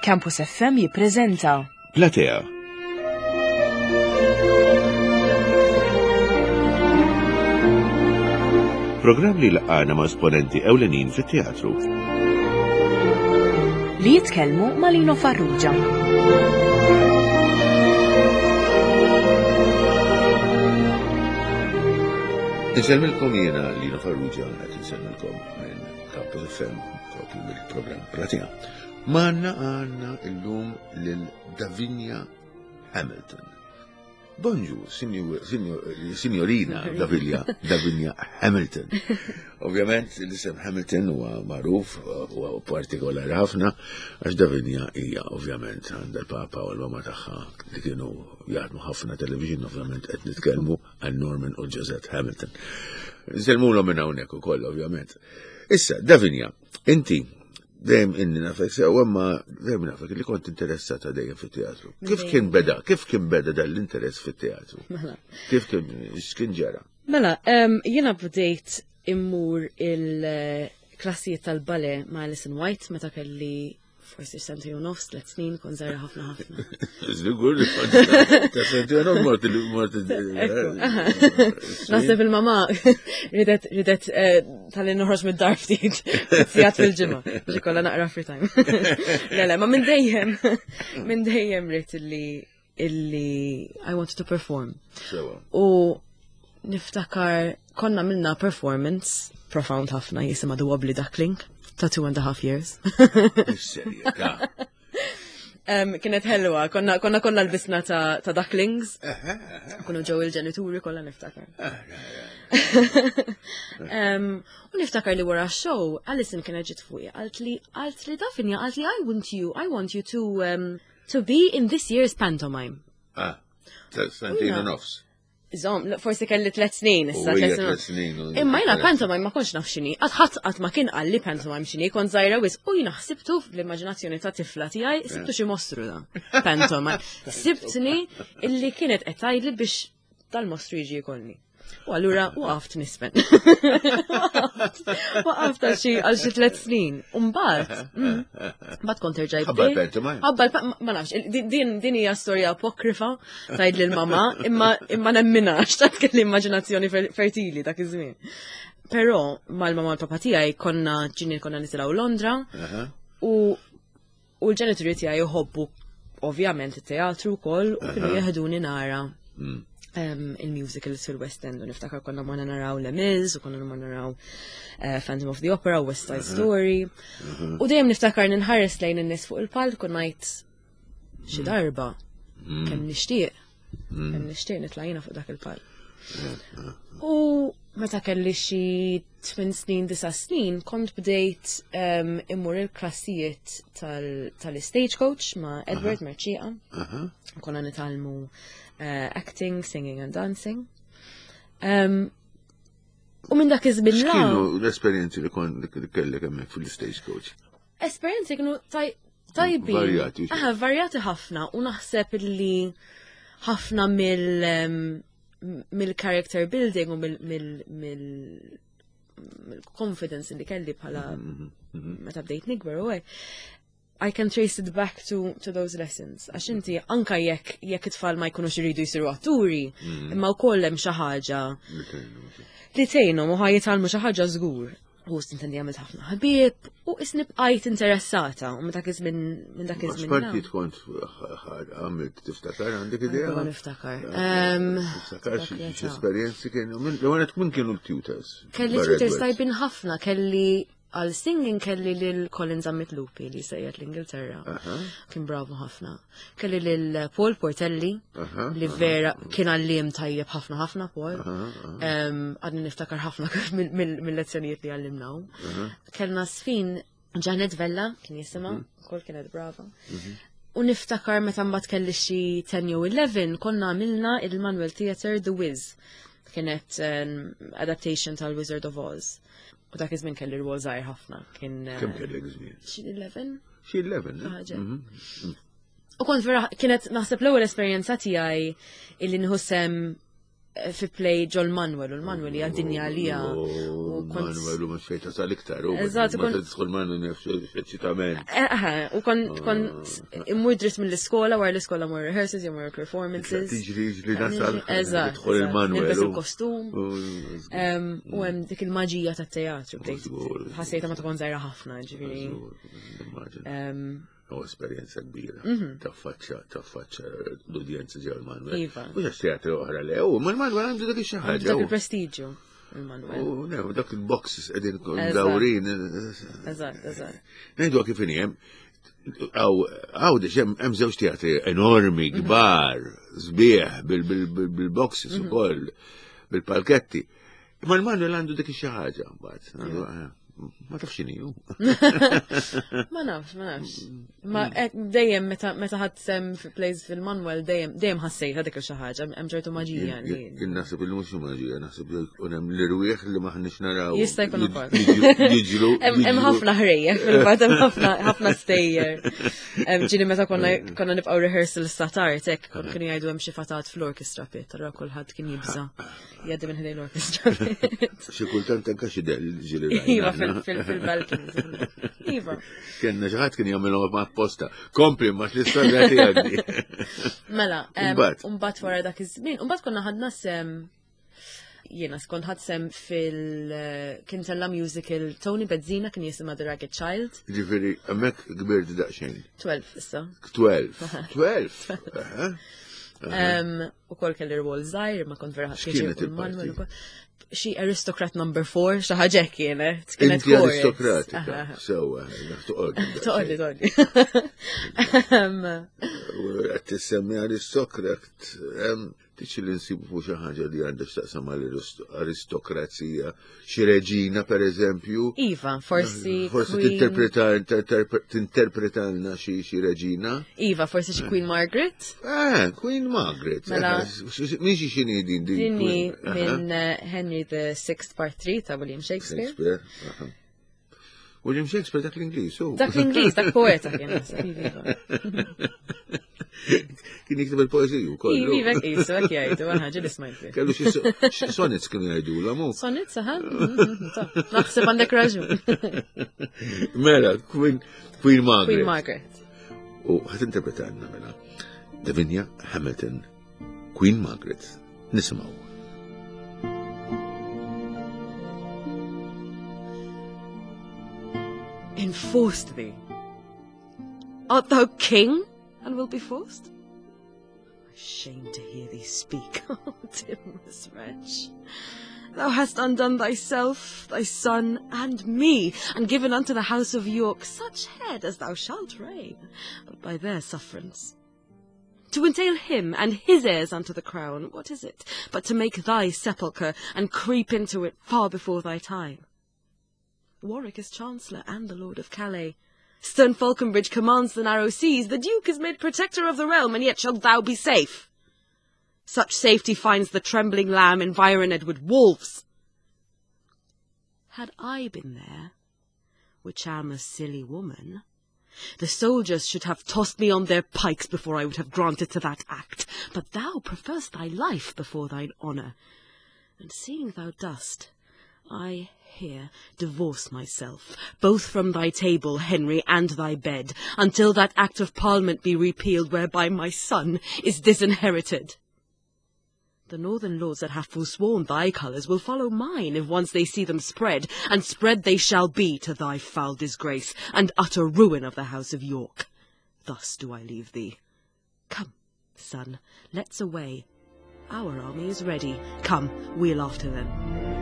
Campus FM jippreżenta Platea. Programm li laqana ma' esponenti ewlenin fit-teatru. li jitkellmu ma' Lino Farrugia. Insemmilkom jiena Lino Farrugia qed insemmilkom minn Campus FM propju mill-programm Platea. Għandna illum lil Davinia Hamilton. Bonjour, signorina Davinia Hamilton. Ovvjament, l-isem Hamilton huwa magħruf huwa partikolari ħafna għax Davinia hija ovvjament għandha l-papa u l-mama tagħha li kienu jaħdmu ħafna television, ovvjament qed nitkellmu għal Norman u Josette Hamilton. Nsellmulhom minn hawnhekk ukoll ovvjament. Issa, Davinia, inti dejjem inni nafek sew imma dejjem nafek li kont interessata dejjem fit-teatru. Kif kien beda dal-interess fit-teatru? Kif kien ġara? Mela, jiena bdejt immur il-klassijiet tal-bale ma' Alison White meta kelli forsi sentej u nofs, 3 snin, kon żgħira ħafna. Żgur li ta' sentej u nofs mort. Naħseb il-mama ridet tal-li noħroġ mid-dar ftit sigħat fil-ġimgħa biex ikollha naqra free time. Le, ma minn dejjem rid illi I wanted to perform. U niftakar konna minna performance profound ħafna jisimha The Wobbly Duckling ta' 2.5 years. Kienet ħelwa, konna l-bisna ta' ducklings. Kunu ġew il-ġenituri kollha niftakar. U niftakar li wara show, Alison kienet ġiet fuqi, qalt li Davinia, qalt li I want you to be in this year's pantomime. Sentejn u nofs. Forsi kelli 3 snin, issa 3 snin. Imma jina pantomime ma konx naf xini. Għat ma kien għalli pantomime xini, kon zaħira wis, u jina ħsibtu fl-immaġinazzjoni ta' tifla tijaj, sibtu xi mostru da. Pantomime. Sibtni illi kienet qed biex tal-mostru jiġi jkollni. U allura waqaft nispen. Waqaft għal xi 3 snin. Mbagħad kont terġaj. Ħabbar pantomime. Ma nafx, din hija storja apokrifa tgħid lil mama, imma nemminax ta' kelli immaġinazzjoni fertili dak iż-żmien. Però mal-mama u l-papa tiegħi konna nitilgħu Londra u l-ġenituri tiegħi jħobbu ovvjament it-teatru wkoll u kienu jeħduni nara il-musicals fil-West End, u niftakar konna ma naraw Les Mis, u konna ma naraw Phantom of the Opera, West Side Story. U dejjem niftakar ninħares lejn in-nies fuq il-palk u ngħid xi darba kemm nixtieq nitla' jiena fuq dak il-palk. U meta kelli xi 8 snin, 9 snin, kont bdejt immur il-klassijiet tal-Stagecoach ma' Edward Merċieqa. Konna nitalmu acting, singing and dancing. U minn dak iż-żmien X'kienu l-esperjenzi li kellek hemmhekk fil-Stagecoach? Esperjenzi kienu tajbin. Varjati. Varjati ħafna u naħseb li ħafna mill-character building u mill-confidence li kelli bħala meta bdejt nikber u I can trace it back to those lessons. Għax inti anka jekk it-tfal ma jkunux iridu jsiru atturi, imma wkoll hemm xi ħaġa li tgħinhom u ħajjitalmu xi ħaġa żgur. U stintendi għamilt ħafna ħabieb u isni bqajt interessata u minn dak iż-żmien. X'partit kont għamilt tiftakar għandek idea? Ma niftakar. Niftakar x'esperjenzi kienu. Min kienu l-tutors? Kelli tutors tajbin ħafna, kelli għal singing kelli lil Collins Lupi li sejjed l-Ingilterra. Kien bravu ħafna. Kelli lil Paul Portelli li vera kien għallim tajjeb ħafna Paul. Għadni niftakar ħafna mill-lezzjonijiet li għallimnaw. Kellna sfin Janet Vella kien jisimha, kol kienet brava. U niftakar meta mbagħad kelli xi 10 jew 11 konna għamilna il-Manuel Theatre The Wiz. Kienet adaptation tal-Wizard of Oz. U dak iż-żmien kelli rwol żgħir ħafna. Kemm kellek żmien? Xi 11? Xi 11. U kont vera kienet naħseb l-ewwel esperjenza tiegħi illi nħossem fi play John Manuel, u l-Manuel hija dinja għalija u Manuel u ma xejta sal-iktar. Eżatt, Ma tidħol Manuel nefx eċitament. U kont immur dritt mill-iskola, wara l-iskola mor rehearsals, jew mor performances. Tiġri nasal. Eżatt. Tidħol il-Manuel. Nilbes il-kostum. U hemm dik il-maġija tat-teatru. Ħassejta ma tkun żgħira ħafna, ġifieri. U esperienza kbira. Taffaċċa l-udjenza ġew il-Manuel. Iva. U ġax teatru oħra le. Ma l-Manuel għandu dak ix-xaħġa. Dak il-prestiġju. Il-Manuel. Dak il-boxes qegħdin dawrin. Eżatt. Ngħidu kif inhi hemm hemm żewġ teatri enormi, kbar, sbieħ bil-boxes ukoll, bil-palketti. Ma l-Manuel għandu dik ix-xaħġa mbagħad. Ma tafx x'inhi. Ma nafx. Ma dejjem meta ħadd sem fi plays fil-Manuel dejjem ħassejt dik xi ħaġa, hemm ċertu maġija. Jien naħseb li mhux maġija, naħseb li jkun hemm l-irwieħ li maħniex naraw. Jista' jkun ukoll. Hemm ħafna ħrejjeħ fil-fatt, hemm ħafna stejjer. Ġieli meta konna nibqgħu rehearsals ta' tard hekk kienu jgħidu hemm xi fatat fl-orkestra pit, tara kulħadd kien jibża. Jgħaddi minn ħdej l-orkestra pit. Xi kultant anke xi ġieli fil-balkon. Iva. Kienna ġaħat kien jagħmilhom ma' apposta. Kompli ma l-istorja tiegħek. Mela, mbagħad wara dak iż-żmien, mbagħad konna ħadna sem jiena skont ħadd sem kien tella musical Tony Bezzina kien jisimha The Ragged Child. Ġifieri hemmhekk kbirt daqsxejn. 12 issa. 12. Ukoll kelli rwol żgħir ma kont vera ħadd Manuel ukoll. Xi aristocrat number 4, xi ħaġa kienet. Inti aristokratika. Sewwa, toqgħodli. Qed tissemmi aristokrat. Tiċi li nsibu fuq xi ħaġa li għandha x'taqsam mal-aristokrazija. Xi reġina pereżempju. Iva, forsi tinterpretalna xi reġina. Iva, forsi xi Queen Margaret. Queen Margaret. Min xi xini din? Dinni minn Henry VI Part 3 ta' William Shakespeare. William Shakespeare dak l-Ingliż. Dak l-Ingliż, dak poeta kien. Kien jikteb il-poeziju kollu. Iva, jisu, għak jgħidu, ħaġa li smajt. Kellu xi sonnets kienu jgħidu l-għamu. Sonnets, naħseb għandek raġun. Mela, Queen Margaret. Queen Margaret. U ħat interpretanna mela. Davinia Hamilton, Queen Margaret. Nisimaw. Enforced thee. Art thou king? And will be forced? Ashamed to hear thee speak, O timorous wretch. Thou hast undone thyself, thy son, and me, and given unto the house of York such head as thou shalt reign, but by their sufferance. To entail him and his heirs unto the crown, what is it, but to make thy sepulchre, and creep into it far before thy time? Warwick is Chancellor, and the Lord of Calais. Stern Falconbridge commands the narrow seas, the Duke is made protector of the realm, and yet shalt thou be safe. Such safety finds the trembling lamb environed with wolves. Had I been there, which am a silly woman, the soldiers should have tossed me on their pikes before I would have granted to that act, but thou preferst thy life before thine honour, and seeing thou dost, I here divorce myself, both from thy table, Henry, and thy bed, until that Act of Parliament be repealed whereby my son is disinherited. The northern lords that have forsworn thy colours will follow mine if once they see them spread, and spread they shall be to thy foul disgrace, and utter ruin of the house of York. Thus do I leave thee. Come, son, let's away. Our army is ready. Come, we'll after them.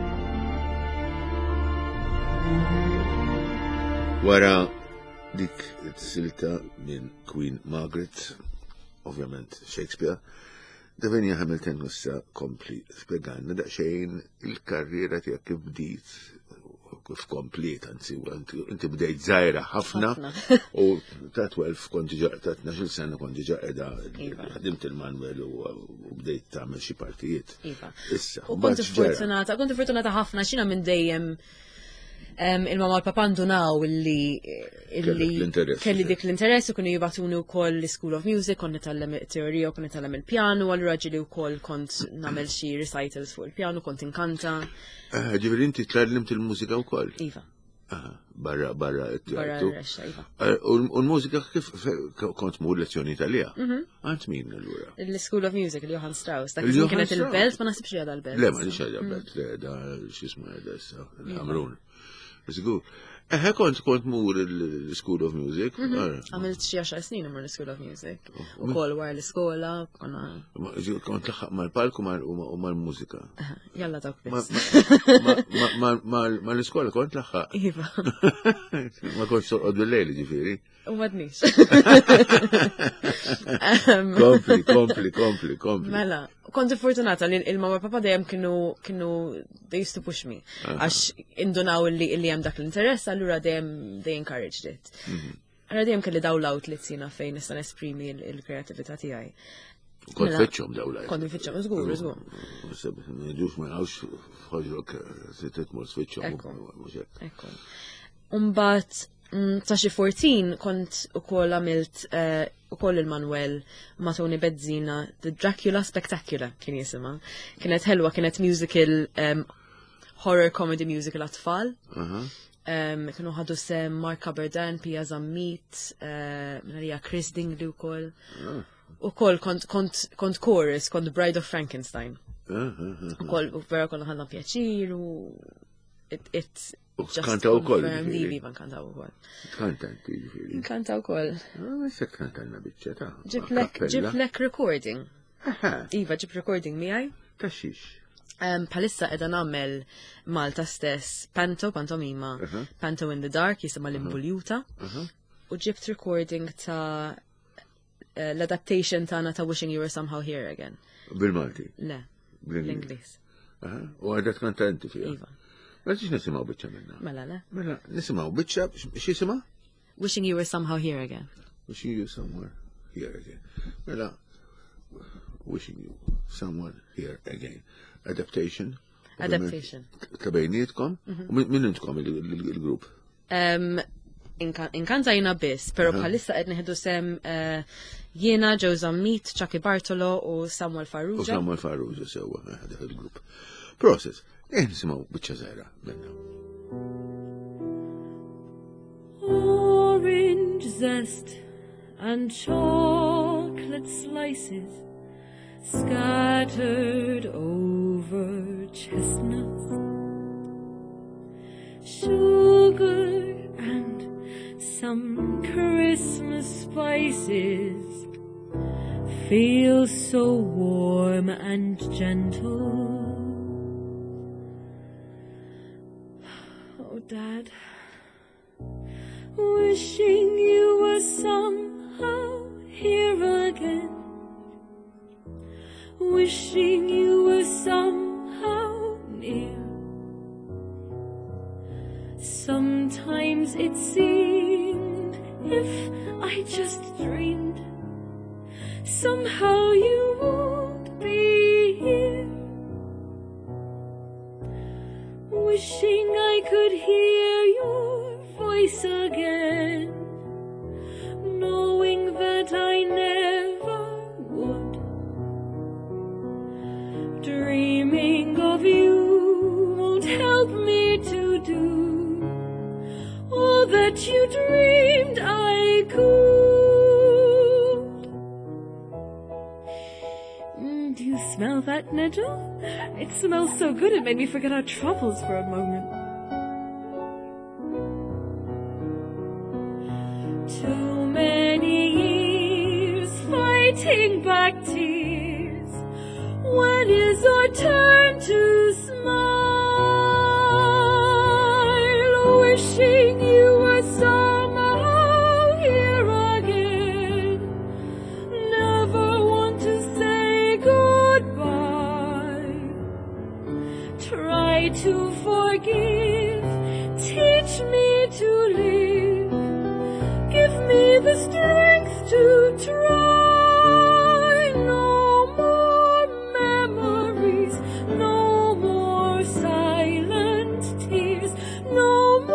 Wara dik it-silta minn Queen Margaret, ovvjament Shakespeare, Davinia Hamilton issa kompli spieganna daqsxejn il-karriera tiegħek kif bdiet, kif komplet, anzi, inti bdejt żgħira ħafna u ta' 12 sena kont diġà qiegħda ħdimt il-Manuel u bdejt tagħmel xi partijiet. Iva. U konti fortunata ħafna x'ina minn dejjem il-mama l-papa ndunaw illi l-interess, kelli dik l-interess u kienu jibatuni wkoll l-School of Music, kont nitgħallem teorija u kont nitgħallem il-pjanu, allura ġili wkoll kont nagħmel xi recitals fuq il-pjanu, kont inkanta. Ġifieri inti tgħallimt il-mużika wkoll? Iva. Barra Barra r-rexxa, iva. U l-mużika kif kont mur lezzjoni tal-lija? Għant min allura? Il-School of Music, il-Johann Strauss, dak kienet il-belt, ma nasibx li għadha l-belt. Le, ma nix għadha l-belt, le, da xisma għadha issa, l-Amrun. Sigur. Kont mur il-School of Music. Għamilt xi 10 snin imur l-School of Music. U kol wara l-iskola, konna. Kont laħħaq mal-palk u mal-mużika. Jalla dawk biss. Mal-iskola kont laħħaq. Iva. Ma kontx torqod bil-lejli ġifieri. U madnix. Kompli. Mela, konti fortunata li il-mama u papa dejjem kienu they used to push me. Għax indunaw li hemm dak l-interess, allura dejjem they encouraged it. Għara dejjem kelli daw l-outlet sina fejn nista' nesprimi il-kreativita tiegħi. Kont feċċhom daw l-għajt. Kont feċċhom, żgur. Ġux ma jgħawx fħoġrok sittet mor sfeċċhom. Ekku. Umbat, ta' xi 14 kont ukoll għamilt ukoll il-Manuel ma' Tony Bezzina The Dracula Spectacular kien jisimha. Kienet ħelwa, kienet musical horror comedy musical għat-tfal. Kienu ħadu sem Mark Aberdan, Pia Zammit, minarija Chris Dingley ukoll. Ukoll kont chorus, kont Bride of Frankenstein. Ukoll vera konna ħadna pjaċir u Kanta u koll. Vivan kanta u koll. Kantanti ġifiri. Kanta u koll. Sekk kantanna bieċa ta' Ġiblek recording. Iva, ġib recording miħaj. Taxix. Palissa edha nammel Malta stess pantomima. Panto in the Dark, jisima l-Imbuljuta. U ġibt recording ta' l-adaptation tana ta' Wishing You Were Somehow Here Again. Bil-Malti? Le, l-Inglis. U għadat kantanti fija? Iva. Ma tix nisimaw bieċa minna? Mela, le? Mela, nisimaw bieċa, xisima? Wishing You Were Somehow Here Again. Wishing You Somewhere Here Again. Mela, Wishing You Someone Here Again. Adaptation. Adaptation. Kabejnietkom? Min intkom il-grupp? Inkanta jina biss, pero bħalissa qed neħdu sem jiena, Joe Zammit, Chucky Bartolo u Samuel Farrugia. U Samuel Farrugia sewa, dak il-grupp. Process. Nisimaw bieċa zaħra, benna. Orange zest and chocolate slices scattered over chestnuts, sugar and some Christmas spices feel so warm and gentle. Oh, Dad, wishing you were somehow here again, wishing you were somehow near. Sometimes it seemed if I just dreamed, somehow you would be here. Wishing I could hear your voice again, knowing that I never would. Dreaming of you won't help me to do all that you dreamed I could. Do you smell that, Nigel? It smells so good it made me forget our troubles for a moment. Too many years fighting back tears. When is our turn to smile? Wishing you were somehow here again. Never want to say goodbye. Try to forgive, teach me to live, give me the strength to try. No more memories, no more silent tears, no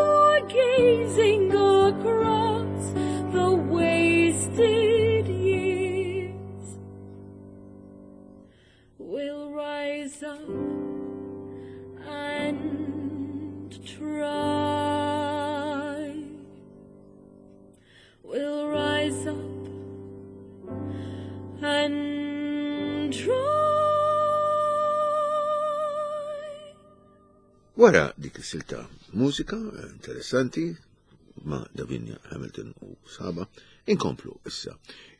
Wara dik is-silta mużika interessanti ma' Davinia Hamilton u saba, inkomplu issa.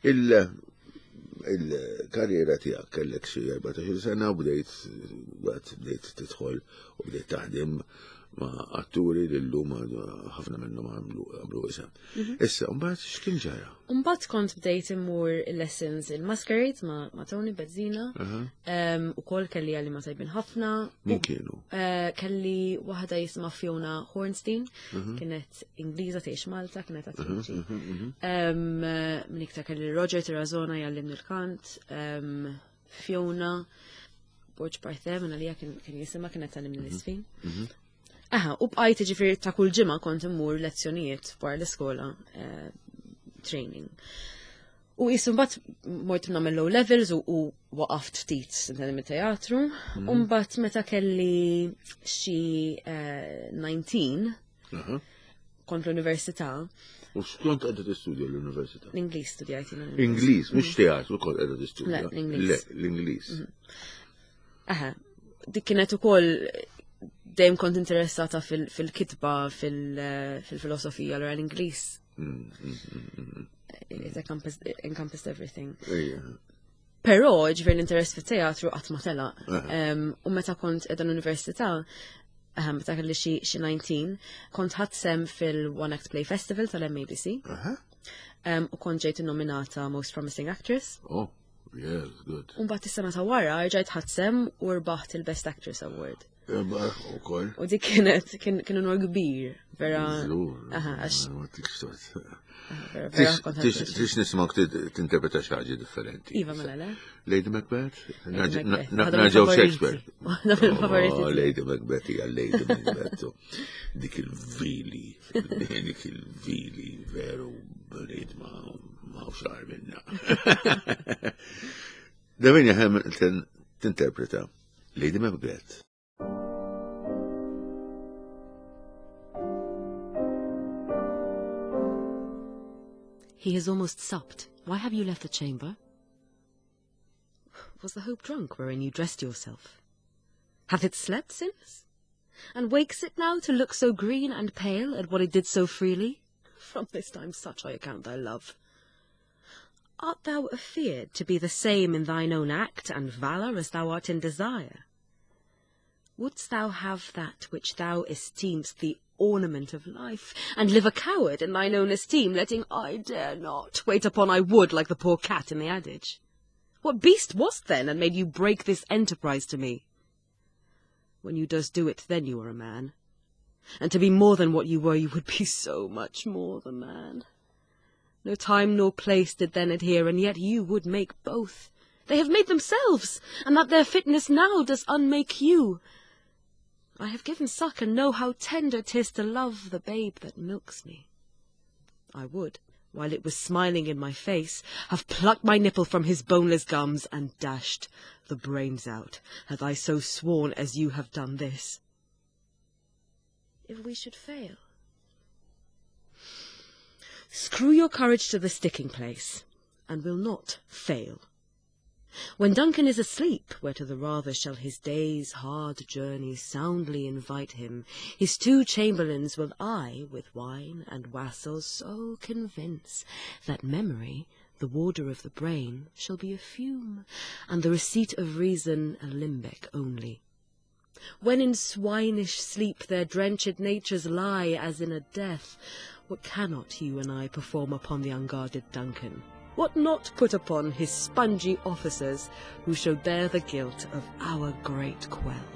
Il-karriera tiegħek kellek xi 14 sena u bdejt tidħol u bdejt taħdem ma' atturi li llum ħafna minnhom għamlu isem. Issa, mbagħad x'kien ġara? Mbagħad kont bdejt immur lessons il-Masquerade ma' Tony Bezzina. Ukoll kelli għalli ma' tajbin ħafna. Min kienu? Kelli waħda jisimha Fiona Hornstein, kienet Ingliża tgħix Malta, kienet attriċi. Min iktar kelli Roger Terrazona jgħallimni l-kant, Fiona, Borġ Parthem, għalija kien jisimha kienet tgħallimni l-isfin. U bqajt ġifieri ta' kull ġimgħa kont immur lezzjonijiet wara l-iskola training. U jissu mbagħad mort nagħmel low levels u waqaft ftit sintenim teatru. U mbagħad meta kelli xi 19 kont l-università. U x'kont qiegħda tistudja l-università? L-Ingliż studjajt jien. Ingliż, mhux teatru kont qiegħda tistudja. Le, l-Ingliż. L-Ingliż. Dik kienet ukoll dejjem kont interessata fil-kitba, fil-filosofija, l Ingliż. It encompassed everything. Però ġifier l-interess fit-teatru qatt ma telaq. U meta kont qiegħda l-università, meta kelli xi 19, kont ħadsem fil-One Act Play Festival tal-MABC. U kont ġejt innominata Most Promising Actress. Oh, yes, good. U mbagħad is-sena ta' wara rġajt ħadsem u rbaħt il-Best Actress Award. U dik kienu nwar kbir, vera. Tix nismak tinterpreta xi ħaġa differenti. Iva mela le? Lady Macbeth? Naġew Shakespeare. Favoriti. Lady Macbeth hija Lady Macbeth. Dik il-vili, veru, brid ma' xar minna. Davinia Hamilton tinterpreta Lady Macbeth. He has almost supped. Why have you left the chamber? Was the hope drunk wherein you dressed yourself? Hath it slept since? And wakes it now to look so green and pale at what it did so freely? From this time such I account thy love. Art thou afeard to be the same in thine own act and valour as thou art in desire? Wouldst thou have that which thou esteem'st the ornament of life, and live a coward in thine own esteem, letting I dare not wait upon I would like the poor cat in the adage? What beast wast then, and made you break this enterprise to me? When you dost do it, then you are a man. And to be more than what you were, you would be so much more than man. No time nor place did then adhere, and yet you would make both. They have made themselves, and that their fitness now does unmake you. I have given suck and know how tender 'tis to love the babe that milks me. I would, while it was smiling in my face, have plucked my nipple from his boneless gums and dashed the brains out, had I so sworn as you have done this. If we should fail, screw your courage to the sticking place, and will not fail. When Duncan is asleep, where to the rather shall his day's hard journey soundly invite him, his 2 chamberlains will I, with wine and wassail, so convince, that memory, the warder of the brain, shall be a fume, and the receipt of reason a limbeck only. When in swinish sleep their drenched natures lie as in a death, what cannot you and I perform upon the unguarded Duncan? What not put upon his spongy officers, who shall bear the guilt of our great quell?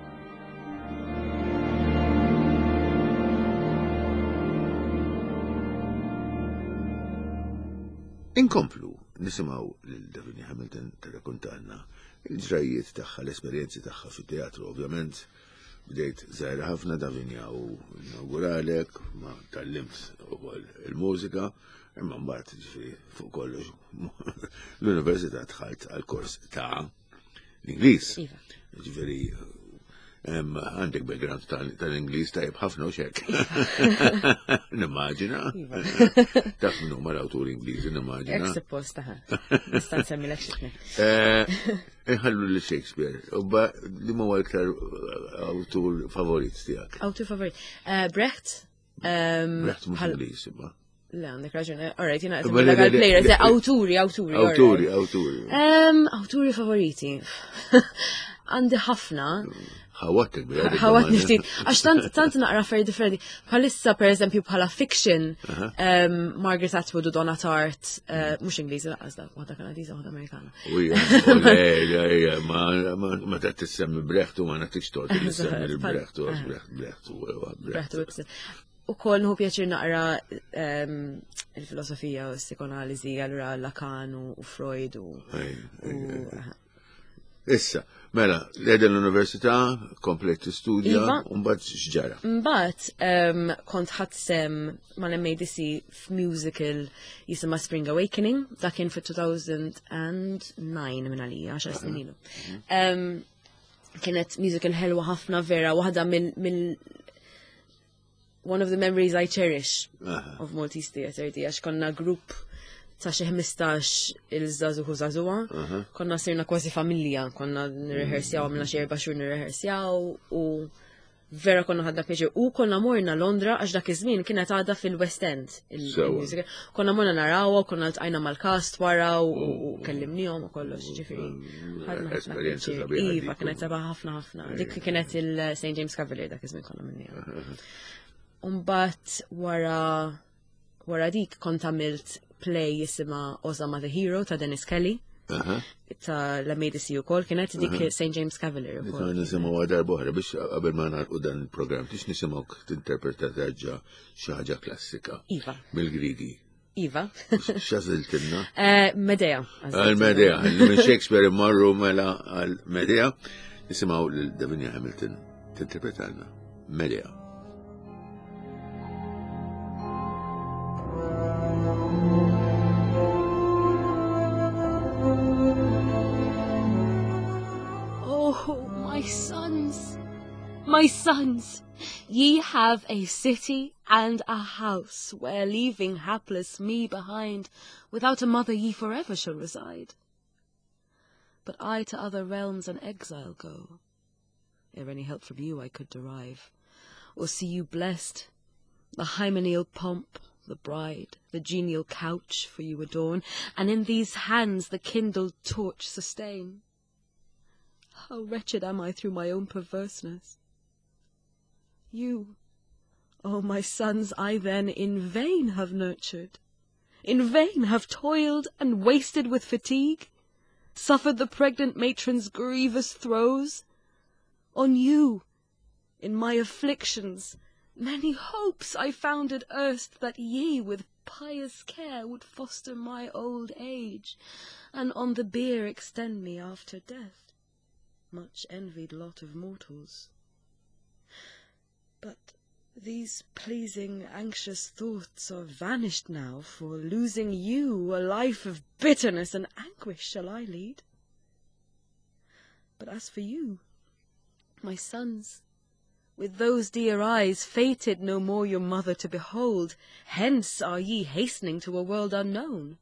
Inkomplu, nisimaw l-Davinia Hamilton tirrakkuntalna il-ġrajiet tagħha, l-esperjenzi tagħha fit-teatru, ovvjament. Bdejt żgħira ħafna Davinia u inauguralek, ma tallimt ukoll il-mużika. Imma mbagħad ġifieri fuq kollox l-Università dħalt għall-kors ta' l-Ingliż. Ġifieri għandek background tal-Ingliż tajjeb ħafna u xek. Nimmaġina. Taf minnu mal-awtur Ingliżi nimmaġina. Ek suppost taħ. Nista' nsemmilek xi Inħallu li Shakespeare. Li ma iktar autur favorit tijak? Autur favorit. Brecht. Brecht mux Ingliż, imma. Le, għandek raġun. Alright, jina Ma le- għal le- players, le- awturi. Awturi. Awturi favoriti. Għandi ħafna. Ħawattek bil Ħawat niftit. Għax tant naqra affarijiet differenti. Bħalissa, per eżempju, bħala fiction, Margaret Atwood u Donna Tartt, mux Ingliżi laqqas dak, waħda Kanadiża, waħda Amerikana. Uja, ma ta' tissemmi Brecht u ma natikx tot tissemmi il-Brecht u Brecht u Ibsen. U kol nħu pjaċir naqra il-filosofija u s-psikonalizi, għallura Lacan u Freud u. Issa, mela, l-edha l-Università, komplet studja, un-bad xġara. Mbagħad kont ħadsem mal-MADC f'musical jisimha Spring Awakening, dak kien fit-2009 minn għalija, 10 snin ilu. Kienet musical ħelwa ħafna vera, waħda mill one of the memories I cherish of Maltese Theatre, għax konna grupp ta' xi 15 il-żazuħu żazuha, konna sirna kważi familja, konna nirrehearsjaw minna xi 4 xhur nirrehearsjaw u vera konna ħadna pjaċir. U konna morna Londra għax dak iż-żmien kienet għadha fil-West End il-musical. Konna morna narawha, konna ltqajna mal-cast wara u kellimnihom u kollox, ġifieri. Ħadna ħafna pjaċir. Iva, kienet sabaħ ħafna. Dik kienet il-St. James Cavalier dak iż-żmien konna minnija. Umbat wara dik kont għamilt play jisima Osama the Hero ta' Dennis Kelly ta' l-MADC u kol kienet dik St. James Cavalier u kol. Nisimaw għadar boħra biex qabel ma narqu dan il-program tix nisimawk t-interpreta taġġa xaħġa klassika. Iva. Mill-Grigi. Iva. Xaziltinna? Medea. Għal-Medea. Minn Shakespeare marru mela għal-Medea. Nisimaw l-Davinia Hamilton t-interpretalna. Medea. My sons, ye have a city and a house where leaving hapless me behind, without a mother ye forever shall reside. But I to other realms an exile go, ere any help from you I could derive, or see you blessed, the hymeneal pomp, the bride, the genial couch for you adorn, and in these hands the kindled torch sustain. How wretched am I through my own perverseness. You, oh my sons, I then in vain have nurtured, in vain have toiled and wasted with fatigue, suffered the pregnant matron's grievous throes. On you, in my afflictions, many hopes I founded erst that ye with pious care would foster my old age, and on the bier extend me after death. Much envied lot of mortals. But these pleasing, anxious thoughts are vanished now, for losing you, a life of bitterness and anguish shall I lead. But as for you, my sons, with those dear eyes fated no more your mother to behold, hence are ye hastening to a world unknown.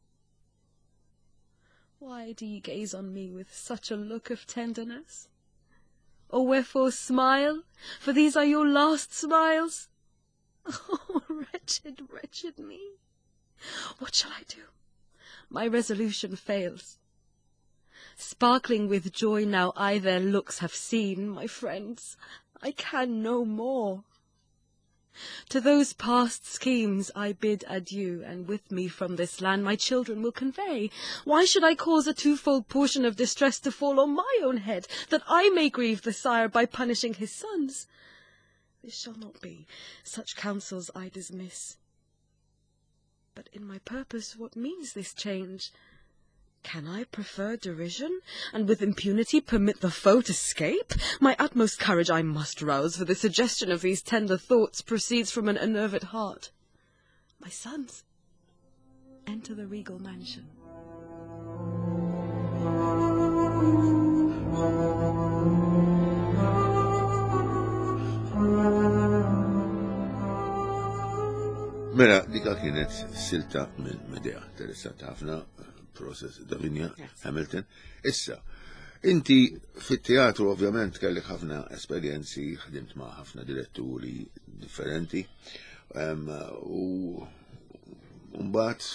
Why do ye gaze on me with such a look of tenderness? Or wherefore smile? For these are your last smiles. Oh, wretched, wretched me! What shall I do? My resolution fails. Sparkling with joy now I their looks have seen, my friends, I can no more. To those past schemes I bid adieu, and with me from this land my children will convey. Why should I cause a twofold portion of distress to fall on my own head, that I may grieve the sire by punishing his sons? This shall not be, such counsels I dismiss. But in my purpose what means this change? Can I prefer derision, and with impunity permit the foe to escape? My utmost courage I must rouse, for the suggestion of these tender thoughts proceeds from an unnerved heart. My sons, enter the regal mansion. Mela, dika kienet silta minn Medea, interessanti ħafna, process Davinia Hamilton. Issa, Inti fit-teatru ovvjament kellek ħafna esperjenzi, ħdimt ma' ħafna diretturi differenti. U mbagħad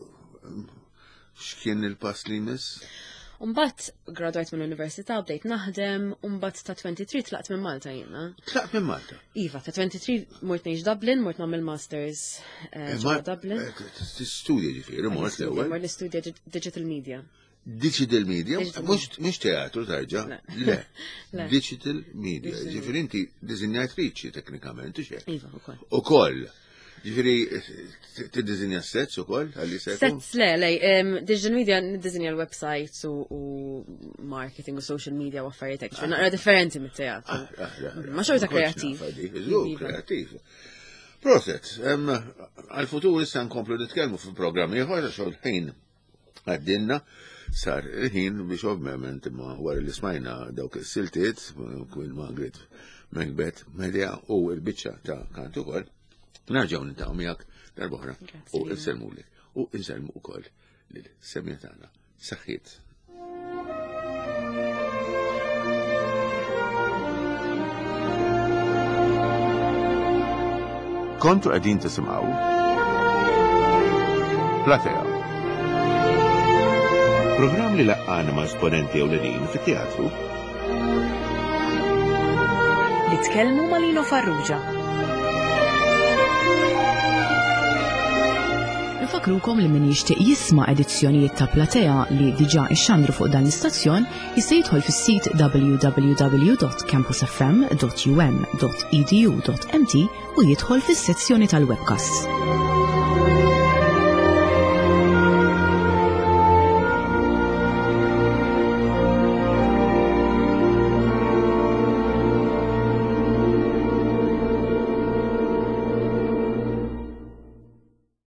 x'kien il-pass li jmiss? Umbat graduajt minn l-Università bdejt naħdem, umbat ta' 23 tlaqt minn Malta jiena. Tlaqt minn Malta? Iva, ta' 23 mort ngħix Dublin, mort nagħmel masters ġewwa Dublin. Tistudja ġifieri, mort l-ewwel. Mort l-istudja Digital Media. Digital Media? Mhux teatru tarġa? Le. Digital Media. Ġifieri inti diżinjatriċi teknikament, u xejn. Iva, ukoll. Ukoll. Ġifiri, t-dizinja sets u koll, għalli sekku? Sets, Digital Media n-dizinja l-websites u marketing u social media u affarijiet ek. Naqra differenti mit-teatru. Ma xorta kreativ. Kreativ. Proset, għal-futur issa nkomplu nitkellmu fil-programmi, ħorra xogħol ħin għaddinna, sar ħin biex ovvjament ma wara li smajna dawk is-siltiet, Queen Margaret, Macbeth, Medea u l-biċċa ta' kantu koll. Narġaw nintaw miegħek darb'oħra u nselmulek u nselmu wkoll lil-semja tagħna saħħiet. Kontu qegħdin tisimgħu Platea. Programm li laqqana ma' esponenti ewlenin fit-teatru li tkellmu ma' Lino Farrugia. Nfakrukom li min jixtieq jisma' edizzjonijiet ta' Platea li diġà ixxandru fuq dan l-istazzjon jista' jidħol fis-sit www.campusfm.un.edu.mt u jidħol fis-sezzjoni tal-webcasts.